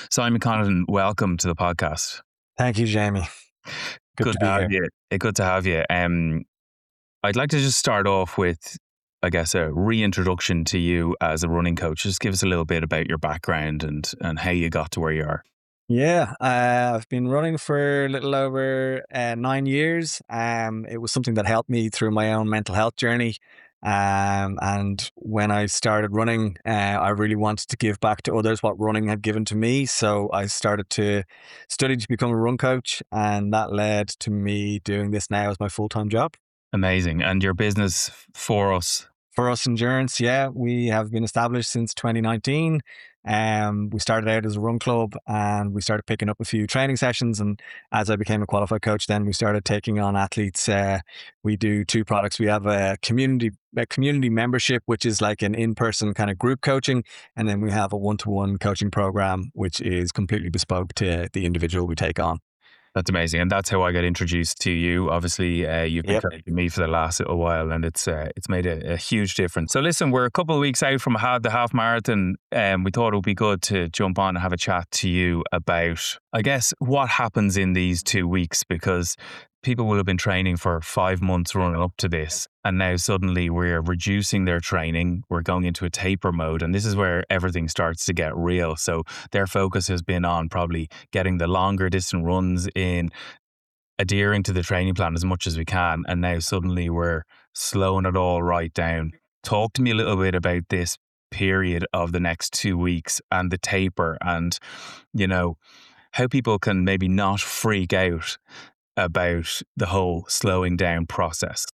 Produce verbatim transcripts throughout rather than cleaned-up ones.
Simon Connaughton, welcome to the podcast. Thank you, Jamie. Good, Good to to be have here. you. Eh, Good to have you. Um, I'd like to just start off with, I guess, a reintroduction to you as a running coach. Just give us a little bit about your background and and how you got to where you are. Yeah, uh, I've been running for a little over uh, nine years. Um, it was something that helped me through my own mental health journey. Um, and when I started running, uh, I really wanted to give back to others what running had given to me. So I started to study to become a run coach, and that led to me doing this now as my full time job. Amazing. And your business For Us. For Us Endurance, yeah, we have been established since twenty nineteen. Um, we started out as a run club, and we started picking up a few training sessions. And as I became a qualified coach, then we started taking on athletes. Uh, we do two products. We have a community a community membership, which is like an in-person kind of group coaching, and then we have a one-to-one coaching program, which is completely bespoke to the individual we take on. That's amazing, and that's how I got introduced to you. Obviously, uh, you've been Yep. coaching me for the last little while, and it's uh, it's made a, a huge difference. So, listen, we're a couple of weeks out from ha- the half marathon, and we thought it would be good to jump on and have a chat to you about, I guess, what happens in these two weeks because people will have been training for five months running up to this, and now suddenly we're reducing their training. We're going into a taper mode, and this is where everything starts to get real. So their focus has been on probably getting the longer distance runs in, adhering to the training plan as much as we can, and now suddenly we're slowing it all right down. Talk to me a little bit about this period of the next two weeks and the taper, and you know how people can maybe not freak out about the whole slowing down process.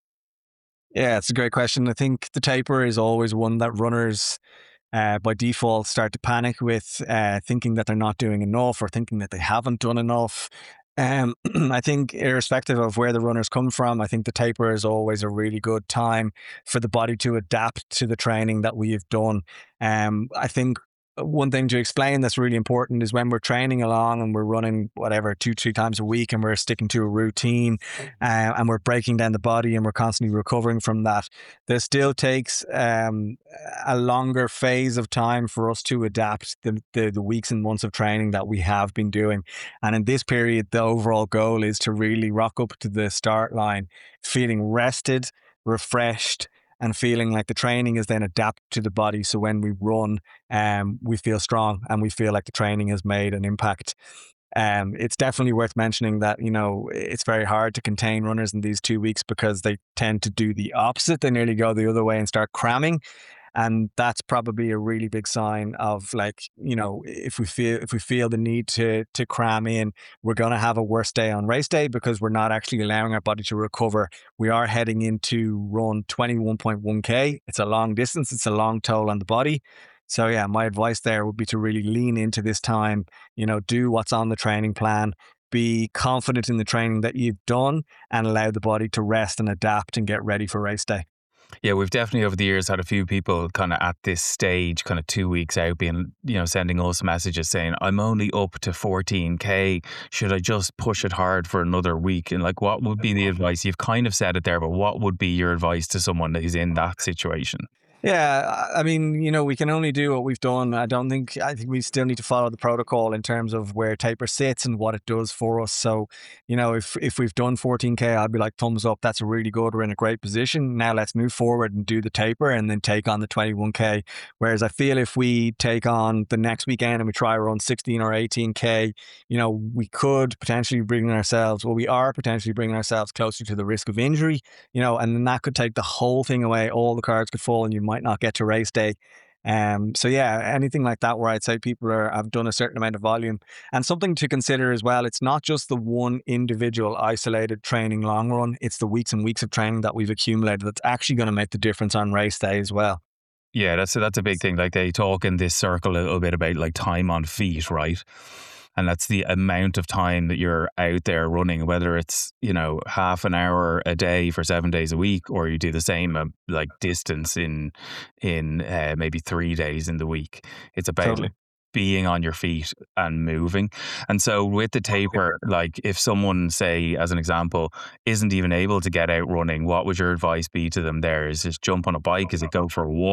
Yeah, it's a great question. I think the taper is always one that runners uh, by default start to panic with, uh, thinking that they're not doing enough or thinking that they haven't done enough. Um, I think, irrespective of where the runners come from, I think the taper is always a really good time for the body to adapt to the training that we've done. Um, I think one thing to explain that's really important is when we're training along and we're running whatever two, three times a week and we're sticking to a routine uh, and we're breaking down the body and we're constantly recovering from that, there still takes um, a longer phase of time for us to adapt the, the, the weeks and months of training that we have been doing. And in this period, the overall goal is to really rock up to the start line feeling rested, refreshed, and feeling like the training is then adapted to the body. So when we run, um, we feel strong and we feel like the training has made an impact. Um, it's definitely worth mentioning that, you know, it's very hard to contain runners in these two weeks because they tend to do the opposite. They nearly go the other way and start cramming. And that's probably a really big sign of, like, you know, if we feel if we feel the need to to cram in, we're going to have a worse day on race day because we're not actually allowing our body to recover. We are heading into run twenty-one point one K. It's a long distance. It's a long toll on the body. So yeah, my advice there would be to really lean into this time, you know, do what's on the training plan, be confident in the training that you've done, and allow the body to rest and adapt and get ready for race day. Yeah, we've definitely over the years had a few people kind of at this stage, kind of two weeks out, being, you know, sending us messages saying, I'm only up to fourteen K. Should I just push it hard for another week? And like, what would be the advice? You've kind of said it there, but what would be your advice to someone that is in that situation? Yeah, I mean, you know, we can only do what we've done. I don't think, I think we still need to follow the protocol in terms of where taper sits and what it does for us. So, you know, if if we've done fourteen K, I'd be like, thumbs up, that's really good. We're in a great position. Now let's move forward and do the taper and then take on the twenty-one K. Whereas I feel if we take on the next weekend and we try run sixteen or eighteen K, you know, we could potentially bring ourselves, well, we are potentially bringing ourselves closer to the risk of injury, you know, and then that could take the whole thing away. All the cards could fall and you might not get to race day. Um, so yeah, anything like that where I'd say people are have done a certain amount of volume. And something to consider as well, it's not just the one individual isolated training long run, it's the weeks and weeks of training that we've accumulated that's actually going to make the difference on race day as well. Yeah, that's that's a big thing. Like they talk in this circle a little bit about like time on feet, right? And that's the amount of time that you're out there running, whether it's, you know, half an hour a day for seven days a week, or you do the same uh, like distance in in uh, maybe three days in the week. It's about Totally. being on your feet and moving. And so with the taper, like if someone, say, as an example, isn't even able to get out running, what would your advice be to them there? Is just jump on a bike? Is it go for a walk?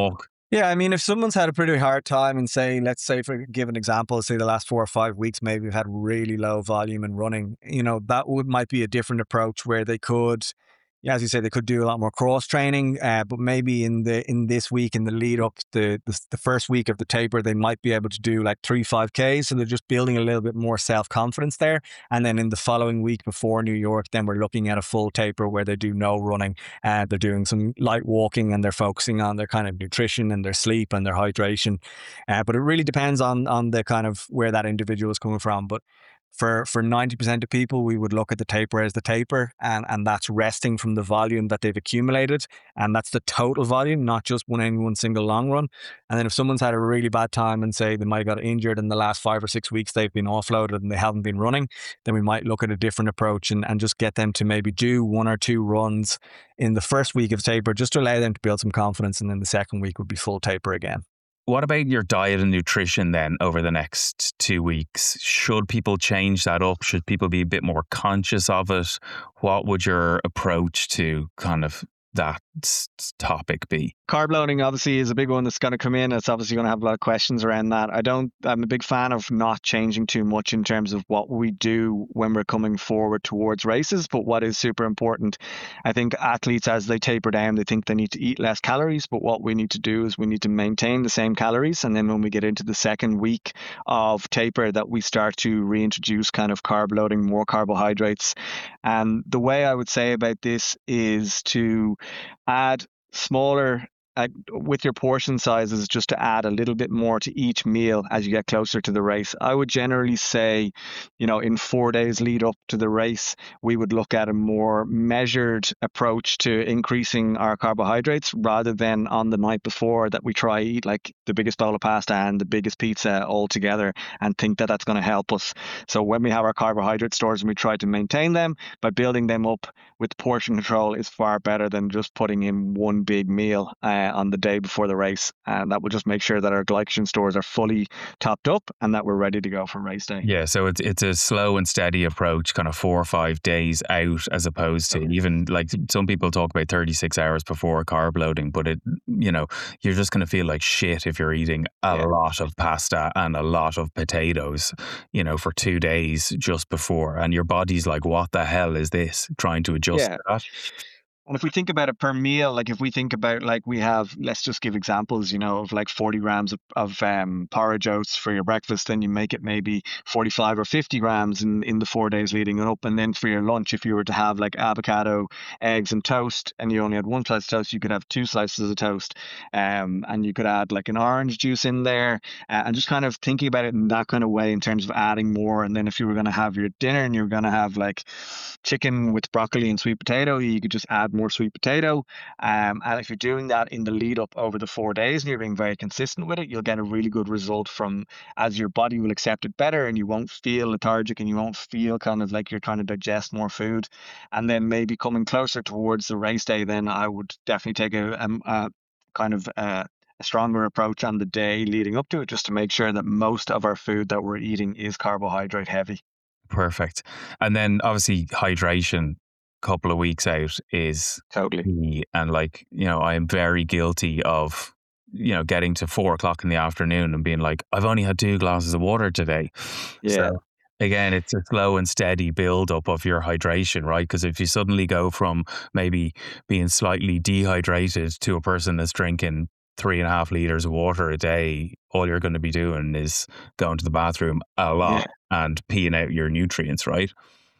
Yeah, I mean, if someone's had a pretty hard time and say, let's say for give an example, say the last four or five weeks, maybe we've had really low volume in running, you know, that would might be a different approach where they could, yeah, as you say, they could do a lot more cross training, uh, but maybe in the in this week, in the lead up, the, the the first week of the taper, they might be able to do like three five Ks, so they're just building a little bit more self confidence there. And then in the following week before New York, then we're looking at a full taper where they do no running. Uh, they're doing some light walking and they're focusing on their kind of nutrition and their sleep and their hydration. Uh, but it really depends on on the kind of where that individual is coming from. But for for ninety percent of people, we would look at the taper as the taper, and and that's resting from the volume that they've accumulated, and that's the total volume, not just one any one single long run. And then if someone's had a really bad time and say they might have got injured in the last five or six weeks, they've been offloaded and they haven't been running, then we might look at a different approach and, and just get them to maybe do one or two runs in the first week of taper, just to allow them to build some confidence, and then the second week would be full taper again. What about your diet and nutrition then over the next two weeks? Should people change that up? Should people be a bit more conscious of it? What would your approach to kind of that s- topic be? Carb loading obviously is a big one that's going to come in. It's obviously going to have a lot of questions around that. I don't, I'm a big fan of not changing too much in terms of what we do when we're coming forward towards races. But what is super important, I think athletes, as they taper down, they think they need to eat less calories. But what we need to do is we need to maintain the same calories. And then when we get into the second week of taper, that we start to reintroduce kind of carb loading, more carbohydrates. And the way I would say about this is to add smaller uh, with your portion sizes, just to add a little bit more to each meal as you get closer to the race. I would generally say, you know, in four days lead up to the race, we would look at a more measured approach to increasing our carbohydrates, rather than on the night before that we try eat like the biggest bowl of pasta and the biggest pizza all together and think that that's going to help us. So when we have our carbohydrate stores and we try to maintain them by building them up with portion control, is far better than just putting in one big meal uh, on the day before the race. And that will just make sure that our glycogen stores are fully topped up and that we're ready to go for race day. Yeah, so it's it's a slow and steady approach, kind of four or five days out, as opposed to even like some people talk about thirty-six hours before carb loading, but it, you know, you're just going to feel like shit if you're eating a Yeah. lot of pasta and a lot of potatoes, you know, for two days just before, and your body's like, what the hell is this? Trying to adjust Yeah. to that. And if we think about it per meal, like if we think about like we have, let's just give examples, you know, of like forty grams of, of um, porridge oats for your breakfast, then you make it maybe forty-five or fifty grams in, in the four days leading up. And then for your lunch, if you were to have like avocado, eggs and toast, and you only had one slice of toast, you could have two slices of toast. Um, and you could add like an orange juice in there, uh, and just kind of thinking about it in that kind of way in terms of adding more. And then if you were going to have your dinner and you were going to have like chicken with broccoli and sweet potato, you could just add more sweet potato. Um, and if you're doing that in the lead up over the four days and you're being very consistent with it, you'll get a really good result from, as your body will accept it better, and you won't feel lethargic and you won't feel kind of like you're trying to digest more food. And then maybe coming closer towards the race day, then I would definitely take a, a, a kind of a, a stronger approach on the day leading up to it, just to make sure that most of our food that we're eating is carbohydrate heavy. Perfect. And then obviously hydration, couple of weeks out is Totally. key. And like, you know, I am very guilty of, you know, getting to four o'clock in the afternoon and being like, I've only had two glasses of water today. Yeah. So again, it's a slow and steady build up of your hydration, right? Because if you suddenly go from maybe being slightly dehydrated to a person that's drinking three and a half liters of water a day, all you're going to be doing is going to the bathroom a lot Yeah. and peeing out your nutrients, right?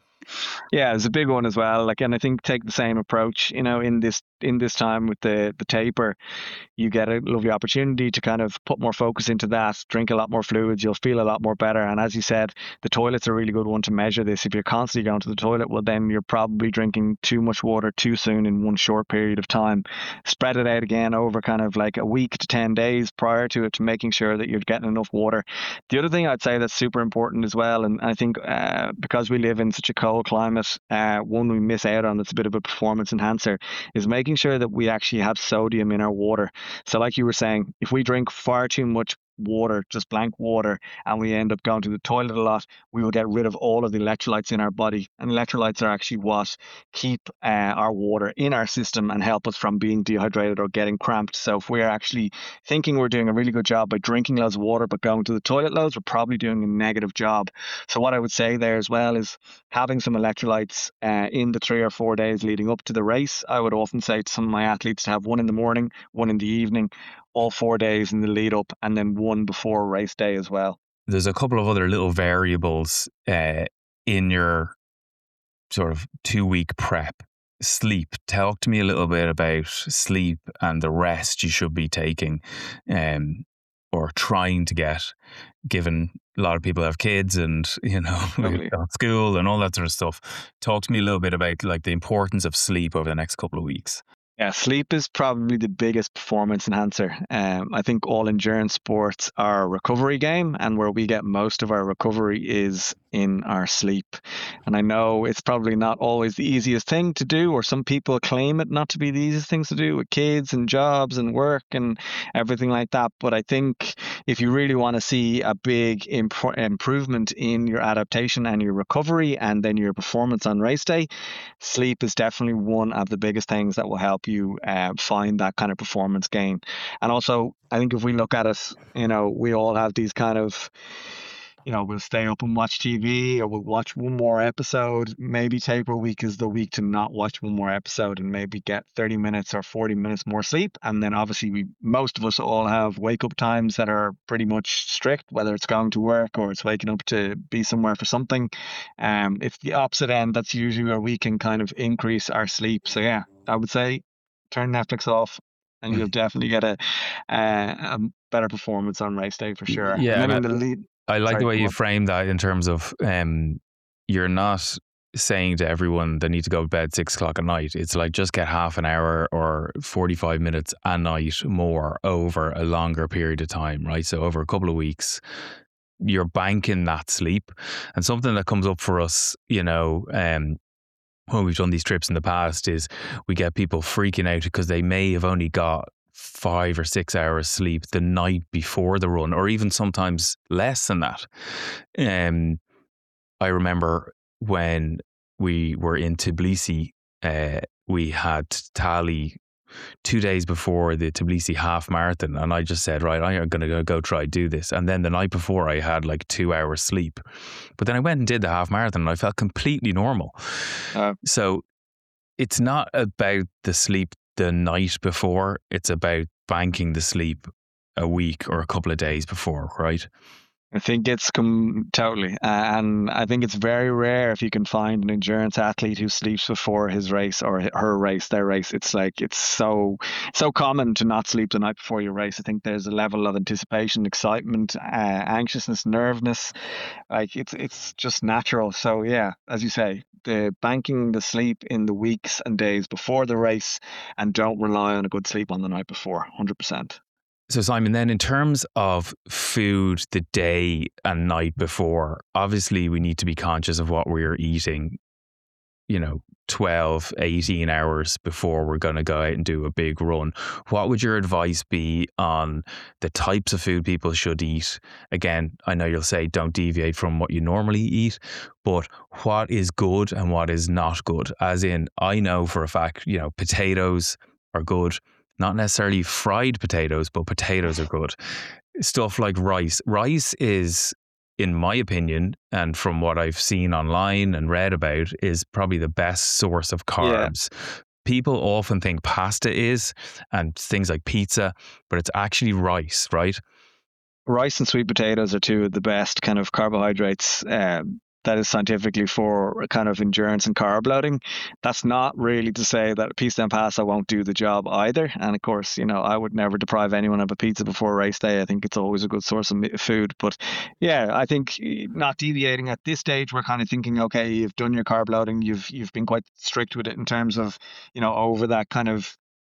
Yeah, it's a big one as well. Like, and I think take the same approach, you know, in this in this time with the the taper, you get a lovely opportunity to kind of put more focus into that, drink a lot more fluids, you'll feel a lot more better. And as you said, the toilet's a really good one to measure this. If you're constantly going to the toilet, well, then you're probably drinking too much water too soon in one short period of time. Spread it out again over kind of like a week to ten days prior to it, to making sure that you're getting enough water. The other thing I'd say that's super important as well, and I think uh, because we live in such a cold climate, uh, one we miss out on that's a bit of a performance enhancer, is making sure that we actually have sodium in our water. So like you were saying, if we drink far too much water, just blank water, and we end up going to the toilet a lot, we will get rid of all of the electrolytes in our body. And electrolytes are actually what keep uh, our water in our system and help us from being dehydrated or getting cramped. So if we're actually thinking we're doing a really good job by drinking loads of water but going to the toilet loads, we're probably doing a negative job. So what I would say there as well is having some electrolytes uh, in the three or four days leading up to the race. I would often say to some of my athletes to have one in the morning, one in the evening, all four days in the lead up, and then one before race day as well. There's a couple of other little variables uh, in your sort of two week prep. Sleep. Talk to me a little bit about sleep and the rest you should be taking um, or trying to get, given a lot of people have kids and, you know, Totally. school and all that sort of stuff. Talk to me a little bit about like the importance of sleep over the next couple of weeks. Yeah, sleep is probably the biggest performance enhancer. Um, I think all endurance sports are a recovery game, and where we get most of our recovery is in our sleep. And I know it's probably not always the easiest thing to do, or some people claim it not to be the easiest things to do with kids and jobs and work and everything like that. But I think if you really want to see a big imp- improvement in your adaptation and your recovery and then your performance on race day, sleep is definitely one of the biggest things that will help you uh, find that kind of performance gain. And also, I think if we look at it, you know, we all have these kind of, you know, we'll stay up and watch T V, or we'll watch one more episode. Maybe taper week is the week to not watch one more episode and maybe get thirty minutes or forty minutes more sleep. And then obviously we, most of us all have wake up times that are pretty much strict, whether it's going to work or it's waking up to be somewhere for something. Um, it's the opposite end. That's usually where we can kind of increase our sleep. So yeah, I would say turn Netflix off and you'll definitely get a, a, a better performance on race day for sure. Yeah, And then and in I- the lead, I like Sorry, the way go you on. frame that in terms of um, you're not saying to everyone they need to go to bed six o'clock at night. It's like just get half an hour or forty-five minutes a night more over a longer period of time, right? So over a couple of weeks, you're banking that sleep. And something that comes up for us, you know, um, when we've done these trips in the past is we get people freaking out because they may have only got five or six hours sleep the night before the run, or even sometimes less than that. Um, I remember when we were in Tbilisi, uh, we had Tally two days before the Tbilisi half marathon, and I just said, right, I'm going to go try do this. And then the night before, I had like two hours sleep, but then I went and did the half marathon, and I felt completely normal. Uh, So it's not about the sleep the night before, it's about banking the sleep a week or a couple of days before, right? I think it's come totally, uh, and I think it's very rare if you can find an endurance athlete who sleeps before his race or her race, their race. It's like it's so so common to not sleep the night before your race. I think there's a level of anticipation, excitement, uh, anxiousness, nervousness. Like it's it's just natural. So yeah, as you say, the banking the sleep in the weeks and days before the race, and don't rely on a good sleep on the night before. one hundred percent. So Simon, then in terms of food the day and night before, obviously we need to be conscious of what we're eating, you know, twelve, eighteen hours before we're going to go out and do a big run. What would your advice be on the types of food people should eat? Again, I know you'll say don't deviate from what you normally eat, but what is good and what is not good? As in, I know for a fact, you know, potatoes are good. Not necessarily fried potatoes, but potatoes are good. Stuff like rice. Rice is, in my opinion, and from what I've seen online and read about, is probably the best source of carbs. Yeah. People often think pasta is, and things like pizza, but it's actually rice, right? Rice and sweet potatoes are two of the best kind of carbohydrates um, that is scientifically for kind of endurance and carb loading. That's not really to say that pizza and pasta won't do the job either. And of course, you know, I would never deprive anyone of a pizza before race day. I think it's always a good source of food. But yeah, I think not deviating at this stage, we're kind of thinking, okay, you've done your carb loading. You've you've been quite strict with it in terms of, you know, over that kind of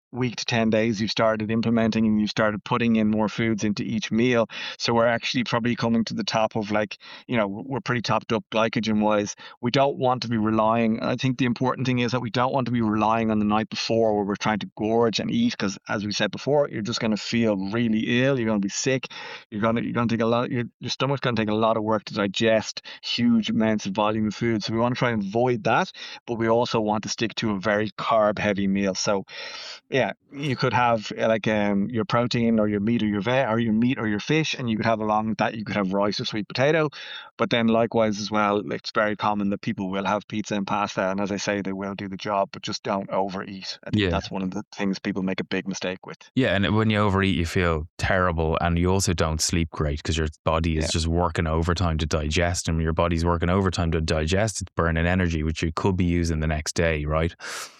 week to ten days, you've started implementing and you've started putting in more foods into each meal. So we're actually probably coming to the top of, like, you know, we're pretty topped up glycogen wise. We don't want to be relying. I think the important thing is that we don't want to be relying on the night before where we're trying to gorge and eat, because as we said before, you're just going to feel really ill. You're going to be sick. You're going to, you're going to take a lot, your, your stomach's going to take a lot of work to digest huge amounts of volume of food. So we want to try and avoid that, but we also want to stick to a very carb heavy meal. So yeah, you could have uh, like um your protein or your meat or your ve- or your meat or your fish, and you could have along with that you could have rice or sweet potato. But then likewise as well, it's very common that people will have pizza and pasta, and as I say, they will do the job, but just don't overeat. I think Yeah. that's one of the things people make a big mistake with. Yeah, and when you overeat, you feel terrible, and you also don't sleep great because your body is Yeah. just working overtime to digest, and when your body's working overtime to digest, it's burning energy, which you could be using the next day, right?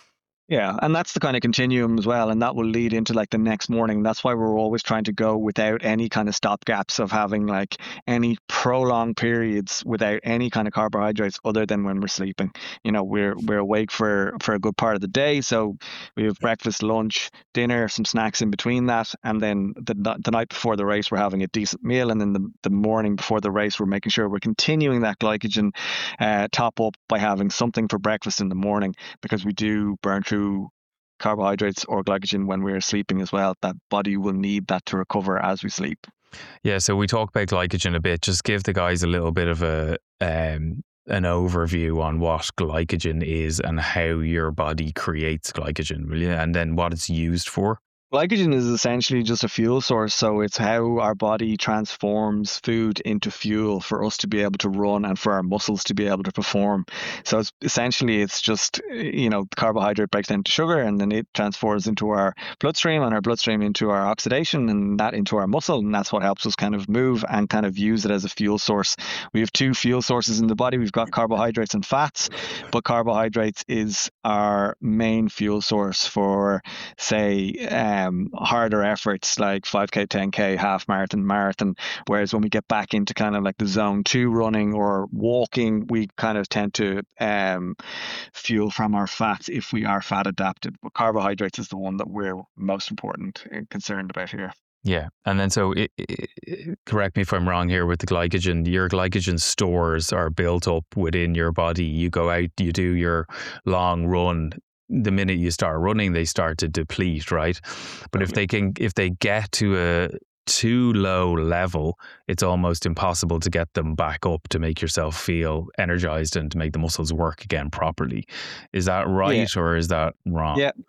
Yeah, and that's the kind of continuum as well, and that will lead into like the next morning. That's why we're always trying to go without any kind of stop gaps of having like any prolonged periods without any kind of carbohydrates other than when we're sleeping. You know, we're we're awake for for a good part of the day, so we have breakfast, lunch, dinner, some snacks in between that, and then the the night before the race we're having a decent meal, and then the, the morning before the race we're making sure we're continuing that glycogen uh, top up by having something for breakfast in the morning, because we do burn through carbohydrates or glycogen when we're sleeping as well. That body will need that to recover as we sleep. Yeah, so we talk about glycogen a bit. Just give the guys a little bit of a um, an overview on what glycogen is and how your body creates glycogen, will you? And then what it's used for. Glycogen is essentially just a fuel source, so it's how our body transforms food into fuel for us to be able to run and for our muscles to be able to perform. So it's essentially it's just, you know, carbohydrate breaks down to sugar, and then it transfers into our bloodstream, and our bloodstream into our oxidation, and that into our muscle, and that's what helps us kind of move and kind of use it as a fuel source. We have two fuel sources in the body. We've got carbohydrates and fats, but carbohydrates is our main fuel source for, say, um, Um, harder efforts like five K, ten K, half marathon, marathon. Whereas when we get back into kind of like the zone two running or walking, we kind of tend to um, fuel from our fats if we are fat adapted. But carbohydrates is the one that we're most important and concerned about here. Yeah, and then so it, it, correct me if I'm wrong here with the glycogen. Your glycogen stores are built up within your body. You go out, you do your long run. The minute you start running, they start to deplete, right? But if they can, if they get to a too low level, it's almost impossible to get them back up to make yourself feel energized and to make the muscles work again properly. Is that right, yeah. or is that wrong? Yeah.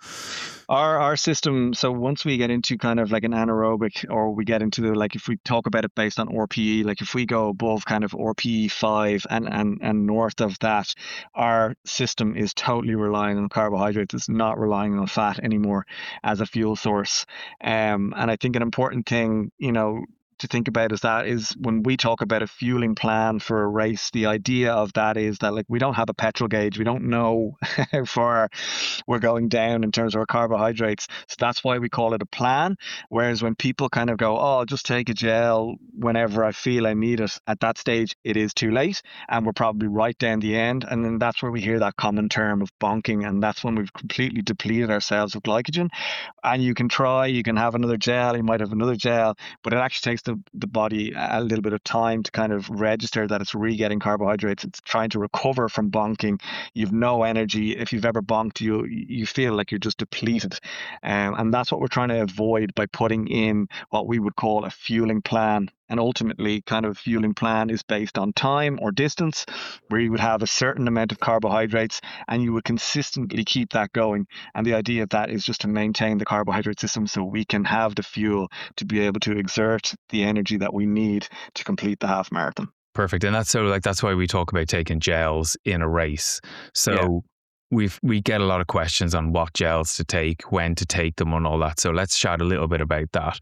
Our our system, so once we get into kind of like an anaerobic, or we get into the, like if we talk about it based on R P E, like if we go above kind of R P E five and, and, and north of that, our system is totally relying on carbohydrates. It's not relying on fat anymore as a fuel source. Um, and I think an important thing, you know, to think about is that is when we talk about a fueling plan for a race, the idea of that is that like we don't have a petrol gauge. We don't know how far we're going down in terms of our carbohydrates. So that's why we call it a plan. Whereas when people kind of go, oh, I'll just take a gel whenever I feel I need it, at that stage, it is too late. And we're probably right down the end. And then that's where we hear that common term of bonking. And that's when we've completely depleted ourselves of glycogen. And you can try, you can have another gel, you might have another gel, but it actually takes the, the body a little bit of time to kind of register that it's re-getting carbohydrates. It's trying to recover from bonking. You've no energy. If you've ever bonked, you you feel like you're just depleted. Um, and that's what we're trying to avoid by putting in what we would call a fueling plan. And ultimately, kind of fueling plan is based on time or distance, where you would have a certain amount of carbohydrates and you would consistently keep that going. And the idea of that is just to maintain the carbohydrate system so we can have the fuel to be able to exert the energy that we need to complete the half marathon. Perfect. And that's so like that's why we talk about taking gels in a race. So yeah. We've we get a lot of questions on what gels to take, when to take them, and all that. So let's chat a little bit about that.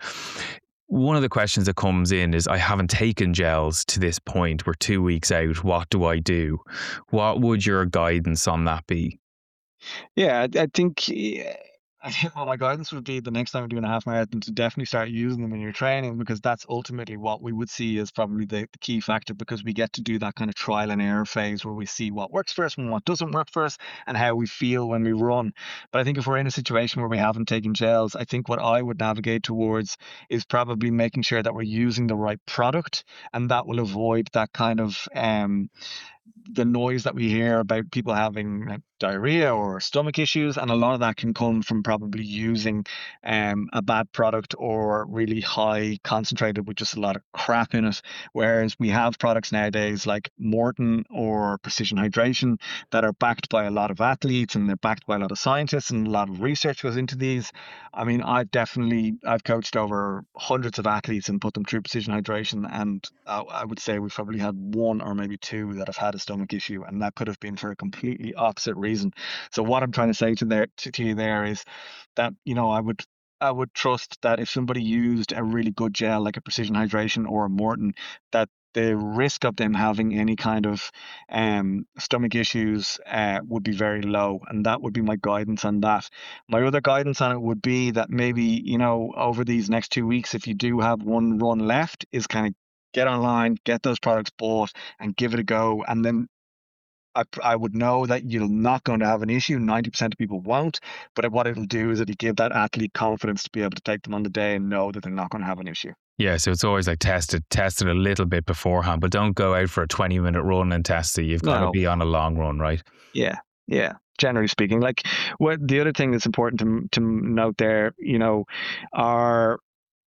One of the questions that comes in is, I haven't taken gels to this point. We're two weeks out. What do I do? What would your guidance on that be? Yeah, I think I think well, my guidance would be the next time you're doing a half marathon to definitely start using them in your training, because that's ultimately what we would see as probably the, the key factor, because we get to do that kind of trial and error phase where we see what works for us and what doesn't work for us and how we feel when we run. But I think if we're in a situation where we haven't taken gels, I think what I would navigate towards is probably making sure that we're using the right product, and that will avoid that kind of um the noise that we hear about people having like, diarrhea or stomach issues, and a lot of that can come from probably using um, a bad product or really high concentrated with just a lot of crap in it. Whereas we have products nowadays like Morton or Precision Hydration that are backed by a lot of athletes, and they're backed by a lot of scientists, and a lot of research goes into these. I mean, I've definitely I've coached over hundreds of athletes and put them through Precision Hydration, and I, I would say we've probably had one or maybe two that have had a stomach issue, and that could have been for a completely opposite reason. So what I'm trying to say to there to, to you there is that, you know, I would I would trust that if somebody used a really good gel like a Precision Hydration or a Morton, that the risk of them having any kind of um, stomach issues uh, would be very low, and that would be my guidance on that. My other guidance on it would be that maybe, you know, over these next two weeks, if you do have one run left, is kind of get online, get those products bought, and give it a go, and then I, I would know that you're not going to have an issue. ninety percent of people won't. But what it'll do is it'll give that athlete confidence to be able to take them on the day and know that they're not going to have an issue. Yeah, so it's always like test it, test it a little bit beforehand, but don't go out for a twenty minute run and test it. You've got No. to be on a long run, right? Yeah, yeah. Generally speaking, like what the other thing that's important to to note there, you know, are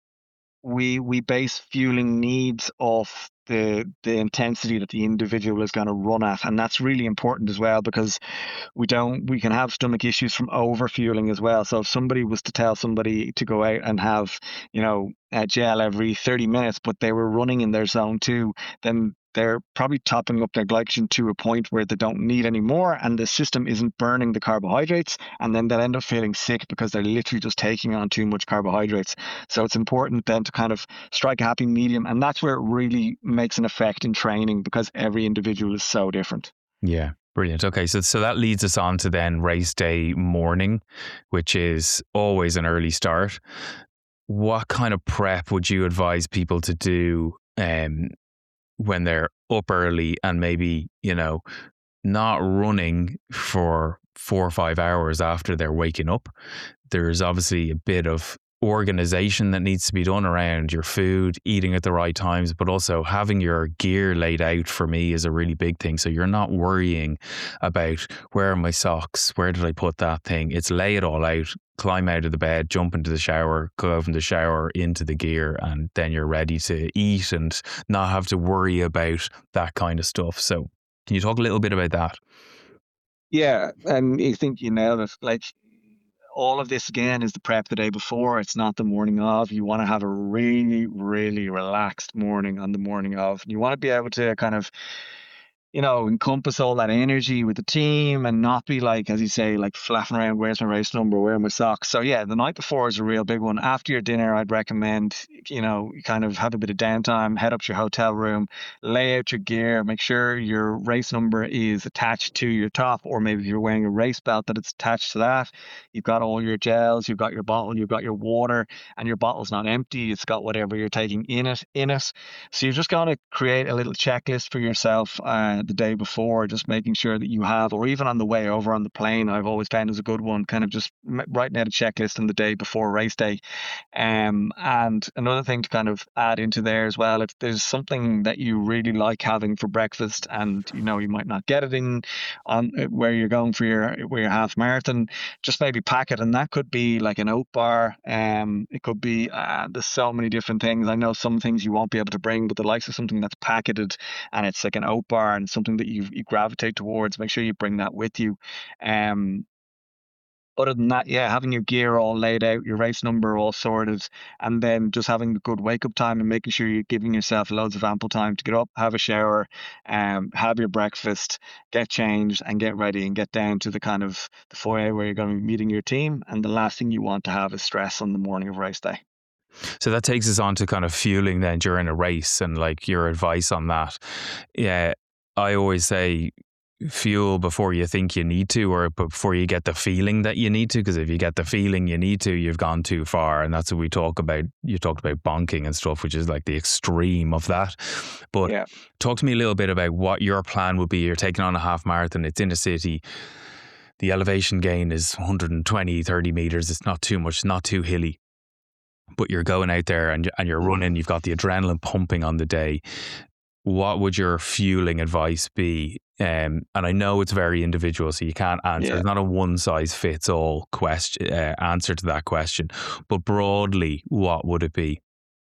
we we base fueling needs off the the intensity that the individual is going to run at, and that's really important as well, because we don't we can have stomach issues from overfueling as well. So if somebody was to tell somebody to go out and have, you know, a gel every thirty minutes, but they were running in their zone two, then they're probably topping up their glycogen to a point where they don't need any more, and the system isn't burning the carbohydrates, and then they'll end up feeling sick because they're literally just taking on too much carbohydrates. So it's important then to kind of strike a happy medium, and that's where it really makes an effect in training, because every individual is so different. Yeah. Brilliant. Okay, so so that leads us on to then race day morning, which is always an early start. What kind of prep would you advise people to do um, when they're up early and maybe, you know, not running for four or five hours after they're waking up? There's obviously a bit of organization that needs to be done around your food, eating at the right times, but also having your gear laid out for me is a really big thing. So you're not worrying about where are my socks, where did I put that thing? It's lay it all out, climb out of the bed, jump into the shower, go from the shower into the gear, and then you're ready to eat and not have to worry about that kind of stuff. So can you talk a little bit about that? Yeah, and you think you nailed it. Like, all of this again is the prep the day before. It's not the morning of. You want to have a really, really relaxed morning on the morning of. You want to be able to kind of, you know, encompass all that energy with the team and not be like, as you say, like flapping around, where's my race number, where are my socks? So yeah, the night before is a real big one. After your dinner, I'd recommend, you know, you kind of have a bit of downtime, head up to your hotel room, lay out your gear, make sure your race number is attached to your top, or maybe if you're wearing a race belt that it's attached to that. You've got all your gels, you've got your bottle, you've got your water, and your bottle's not empty. It's got whatever you're taking in it, in it. So you're just going to create a little checklist for yourself uh, the day before, just making sure that you have, or even on the way over on the plane, I've always found is a good one, kind of just writing out a checklist on the day before race day. Um, and another thing to kind of add into there as well, if there's something that you really like having for breakfast, and you know you might not get it in on where you're going for your where your half marathon, just maybe pack it, and that could be like an oat bar. Um, it could be uh, there's so many different things. I know some things you won't be able to bring, but the likes of something that's packeted and it's like an oat bar and something that you you gravitate towards, make sure you bring that with you. Um, other than that, yeah, having your gear all laid out, your race number all sorted, and then just having a good wake up time and making sure you're giving yourself loads of ample time to get up, have a shower, um, have your breakfast, get changed, and get ready and get down to the kind of the foyer where you're going to be meeting your team. And the last thing you want to have is stress on the morning of race day. So that takes us on to kind of fueling then during a race and like your advice on that. Yeah, I always say fuel before you think you need to, or before you get the feeling that you need to? Because if you get the feeling you need to, you've gone too far. And that's what we talk about. You talked about bonking and stuff, which is like the extreme of that. But Yeah. talk to me a little bit about what your plan would be. You're taking on a half marathon. It's in a city. The elevation gain is one hundred twenty, thirty meters. It's not too much, not too hilly. But you're going out there and, and you're running. You've got the adrenaline pumping on the day. What would your fueling advice be? Um, and I know it's very individual, so you can't answer. Yeah. It's not a one size fits all question uh, answer to that question. But broadly, what would it be?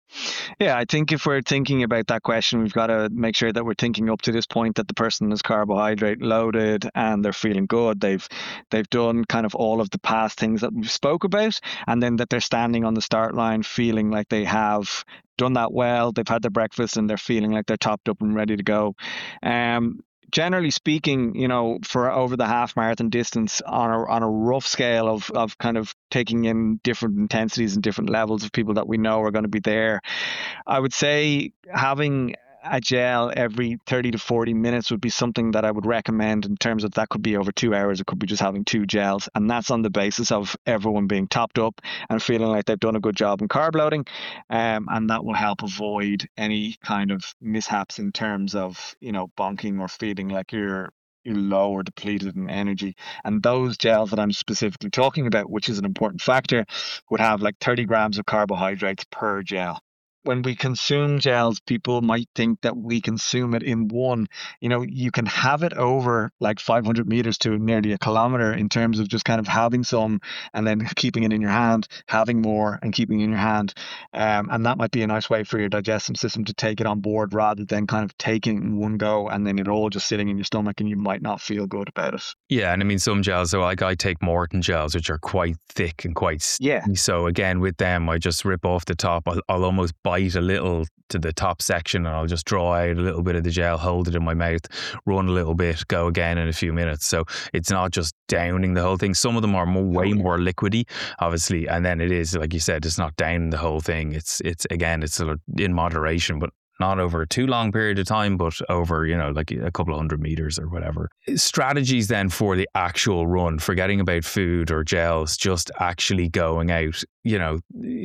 Yeah, I think if we're thinking about that question, we've got to make sure that we're thinking up to this point that the person is carbohydrate loaded and they're feeling good. They've they've done kind of all of the past things that we spoke about, and then that they're standing on the start line feeling like they have done that well. They've had their breakfast and they're feeling like they're topped up and ready to go. Um, generally speaking, you know, for over the half marathon distance, on a on a rough scale of of kind of taking in different intensities and different levels of people that we know are going to be there, I would say having a gel every thirty to forty minutes would be something that I would recommend, in terms of that could be over two hours. It could be just having two gels. And that's on the basis of everyone being topped up and feeling like they've done a good job in carb loading. Um, and that will help avoid any kind of mishaps in terms of, you know, bonking or feeling like you're you're low or depleted in energy. And those gels that I'm specifically talking about, which is an important factor, would have like thirty grams of carbohydrates per gel. When we consume gels, people might think that we consume it in one. You know, you can have it over like five hundred meters to nearly a kilometer, in terms of just kind of having some and then keeping it in your hand, having more and keeping it in your hand. Um, and that might be a nice way for your digestive system to take it on board, rather than kind of taking it in one go and then it all just sitting in your stomach and you might not feel good about it. Yeah, and I mean, some gels, so like I take Morton gels, which are quite thick and quite sticky. Yeah. So again, with them, I just rip off the top. I'll, I'll almost bite a little to the top section, and I'll just draw out a little bit of the gel, hold it in my mouth, run a little bit, go again in a few minutes. So it's not just downing the whole thing. Some of them are more, way more liquidy, obviously, and then it is, like you said, it's not downing the whole thing. It's it's again, it's sort of in moderation, but not over a too long period of time, but over, you know, like a couple of hundred meters or whatever. Strategies then for the actual run, forgetting about food or gels, just actually going out, you know,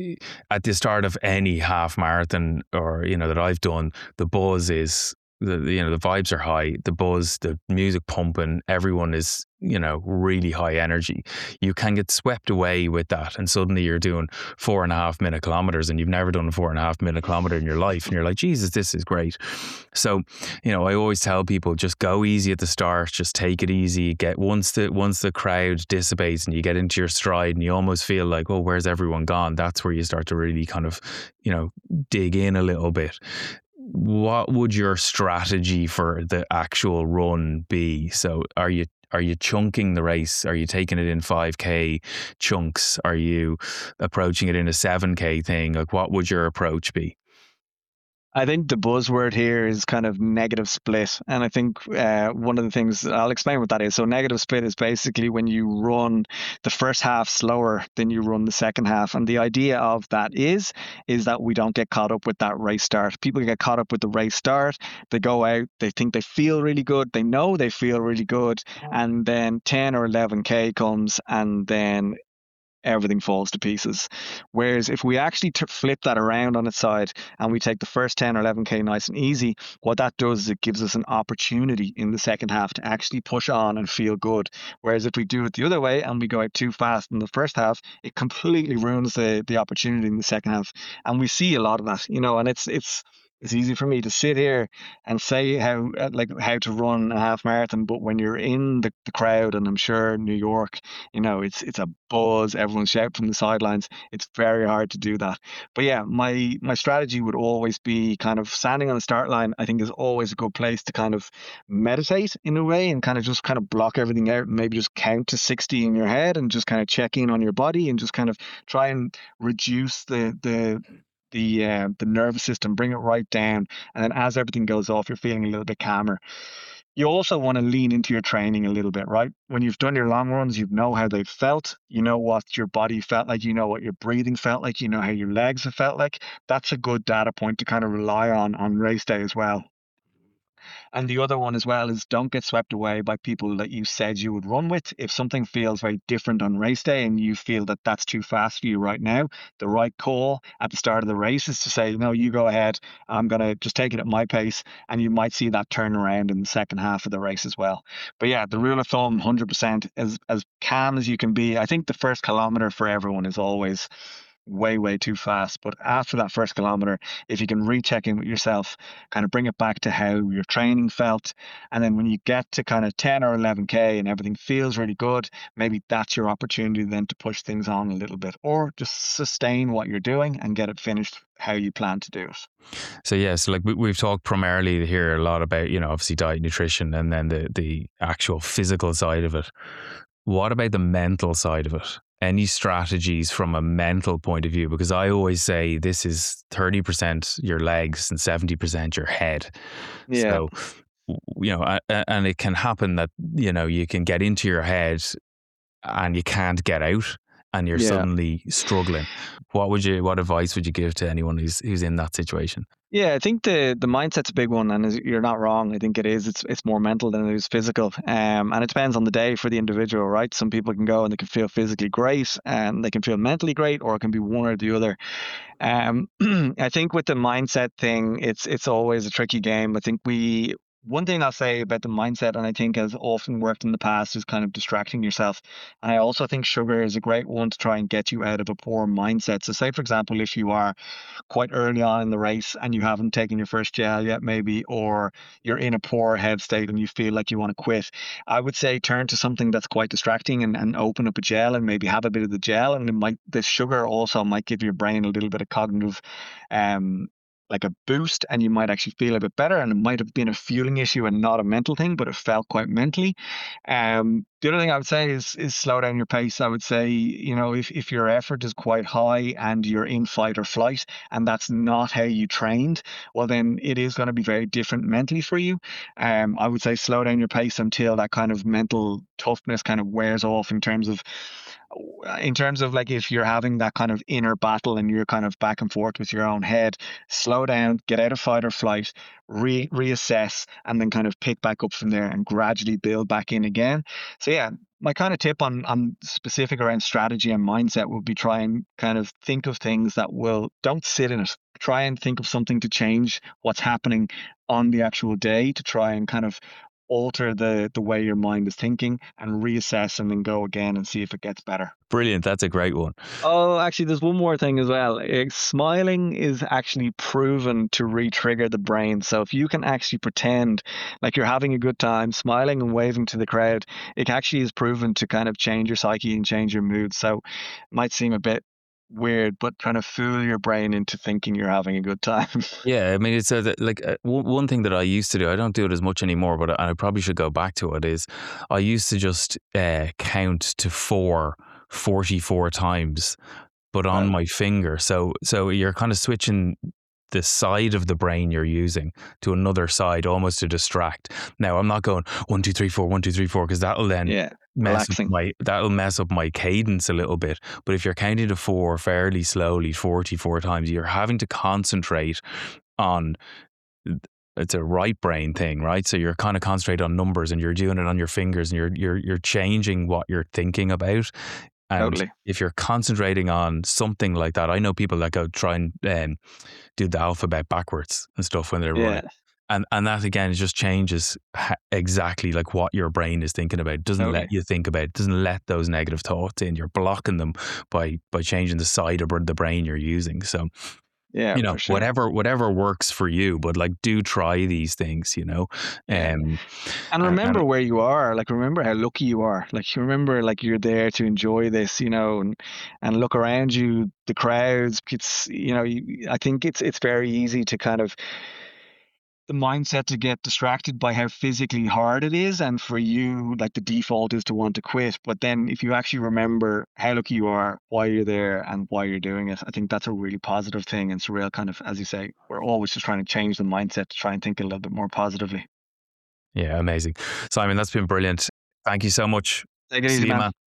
at the start of any half marathon, or, you know, that I've done, the buzz is, the you know, the vibes are high, the buzz, the music pumping, everyone is, you know, really high energy. You can get swept away with that, and suddenly you're doing four and a half minute kilometers, and you've never done a four and a half minute kilometer in your life, and you're like, Jesus, this is great. So, you know, I always tell people, just go easy at the start, just take it easy. Get once the once the crowd dissipates and you get into your stride and you almost feel like, oh, where's everyone gone? That's where you start to really kind of, you know, dig in a little bit. What would your strategy for the actual run be? So are you are you chunking the race? Are you taking it in five K chunks? Are you approaching it in a seven K thing? Like, what would your approach be? I think the buzzword here is kind of negative split. And I think uh, one of the things, I'll explain what that is. So negative split is basically when you run the first half slower than you run the second half. And the idea of that is, is that we don't get caught up with that race start. People get caught up with the race start. They go out, they think they feel really good. They know they feel really good. And then ten or eleven K comes, and then everything falls to pieces. Whereas if we actually t- flip that around on its side and we take the first ten or eleven K nice and easy, what that does is it gives us an opportunity in the second half to actually push on and feel good. Whereas if we do it the other way and we go out too fast in the first half, it completely ruins the the opportunity in the second half. And we see a lot of that, you know, and it's it's it's easy for me to sit here and say how like how to run a half marathon, but when you're in the, the crowd, and I'm sure New York, you know, it's it's a buzz, everyone's shouting from the sidelines. It's very hard to do that. But yeah, my my strategy would always be kind of standing on the start line. I think is always a good place to kind of meditate in a way, and kind of just kind of block everything out, and maybe just count to sixty in your head and just kind of check in on your body and just kind of try and reduce the the the uh, the nervous system, bring it right down, and then as everything goes off, you're feeling a little bit calmer. You also want to lean into your training a little bit, right? When you've done your long runs, you know how they've felt, you know what your body felt like, you know what your breathing felt like, you know how your legs have felt like. That's a good data point to kind of rely on on race day as well. And the other one as well is don't get swept away by people that you said you would run with. If something feels very different on race day and you feel that that's too fast for you right now, the right call at the start of the race is to say, no, you go ahead. I'm going to just take it at my pace. And you might see that turn around in the second half of the race as well. But yeah, the rule of thumb, one hundred percent, as, as calm as you can be. I think the first kilometer for everyone is always way, way too fast. But after that first kilometer, if you can recheck in with yourself, kind of bring it back to how your training felt. And then when you get to kind of ten or eleven K and everything feels really good, maybe that's your opportunity then to push things on a little bit, or just sustain what you're doing and get it finished how you plan to do it. So yes, yeah, so like we, we've talked primarily here a lot about, you know, obviously diet, nutrition, and then the, the actual physical side of it. What about the mental side of it? Any strategies from a mental point of view? Because I always say this is thirty percent your legs and seventy percent your head. Yeah. So, you know, and it can happen that, you know, you can get into your head and you can't get out and you're Yeah. suddenly struggling. What would you, what advice would you give to anyone who's who's in that situation? Yeah, I think the the mindset's a big one, and you're not wrong. I think it is. It's it's more mental than it is physical, um, and it depends on the day for the individual, right? Some people can go and they can feel physically great, and they can feel mentally great, or it can be one or the other. Um, I think with the mindset thing, it's it's always a tricky game. I think we. One thing I'll say about the mindset, and I think has often worked in the past, is kind of distracting yourself. And I also think sugar is a great one to try and get you out of a poor mindset. So say, for example, if you are quite early on in the race and you haven't taken your first gel yet, maybe, or you're in a poor head state and you feel like you want to quit, I would say turn to something that's quite distracting and, and open up a gel and maybe have a bit of the gel. And it might, the sugar also might give your brain a little bit of cognitive um like a boost, and you might actually feel a bit better, and it might have been a fueling issue and not a mental thing, but it felt quite mentally. Um, the other thing I would say is is slow down your pace. I would say, you know, if, if your effort is quite high and you're in fight or flight and that's not how you trained, well, then it is going to be very different mentally for you. Um, I would say slow down your pace until that kind of mental toughness kind of wears off in terms of in terms of like if you're having that kind of inner battle and you're kind of back and forth with your own head, slow down, get out of fight or flight, re reassess, and then kind of pick back up from there and gradually build back in again. So yeah, my kind of tip on on specific around strategy and mindset would be try and kind of think of things that will, don't sit in it. Try and think of something to change what's happening on the actual day to try and kind of alter the the way your mind is thinking and reassess and then go again and see if it gets better. Brilliant. That's a great one. Oh, actually, there's one more thing as well. Uh, Smiling is actually proven to re-trigger the brain. So if you can actually pretend like you're having a good time, smiling and waving to the crowd, it actually is proven to kind of change your psyche and change your mood. So it might seem a bit weird, but trying to fool your brain into thinking you're having a good time. Yeah, I mean, it's a, like uh, one one thing that I used to do. I don't do it as much anymore, but I probably should go back to it. Is I used to just uh, count to four forty-four times, but on Wow. my finger. So so you're kind of switching the side of the brain you're using to another side, almost to distract. Now I'm not going one two three four one two three four because that'll then Yeah, mess up relaxing. my that'll mess up my cadence a little bit. But if you're counting to four fairly slowly, forty-four times, you're having to concentrate on. It's a right brain thing, right? So you're kind of concentrating on numbers, and you're doing it on your fingers, and you're you're you're changing what you're thinking about. And Totally. if you're concentrating on something like that, I know people that go try and um, do the alphabet backwards and stuff when they're Yeah. running. And and that again just changes ha- exactly like what your brain is thinking about. It doesn't Totally. let you think about it. Doesn't let those negative thoughts in. You're blocking them by by changing the side of the brain you're using. So Yeah, you know, for sure. whatever whatever works for you, but like do try these things, you know. Yeah. Um, And and, remember and where you are. Like remember how lucky you are. Like you remember like you're there to enjoy this, you know, and and look around you, the crowds. It's you know, you, I think it's it's very easy to kind of the mindset to get distracted by how physically hard it is, and for you, like the default is to want to quit. But then if you actually remember how lucky you are, why you're there, and why you're doing it, I think that's a really positive thing. And it's a real kind of, as you say, we're always just trying to change the mindset to try and think a little bit more positively. yeah, amazing. Simon, that's been brilliant. Thank you so much. Take it See easy, you, man. man.